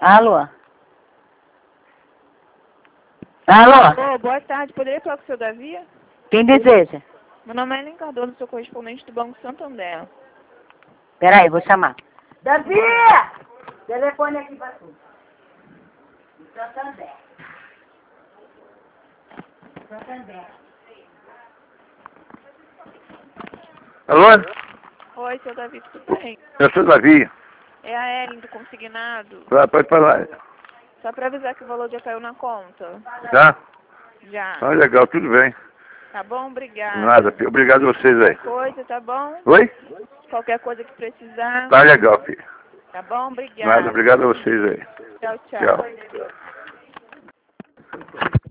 Alô? Alô? Alô, boa tarde. Poderia falar com o seu Davi? Quem deseja? Meu nome é Ellen Cardoso, sou correspondente do Banco Santander. Peraí, vou chamar. Davi! Telefone aqui pra tu. Santander. Santander. Alô? Oi, seu Davi, tudo bem? Eu sou Davi. É a Ellen do consignado. Pode falar. Só pra avisar que o valor já caiu na conta. Tá? Já. Ah, legal, tudo bem. Tá bom? Obrigada. Nada, obrigado a vocês aí. Coisa, tá bom? Oi? Qualquer coisa que precisar. Tá legal, filho. Tá bom? Nada, Obrigada. obrigado a vocês aí. Tchau, tchau. Tchau.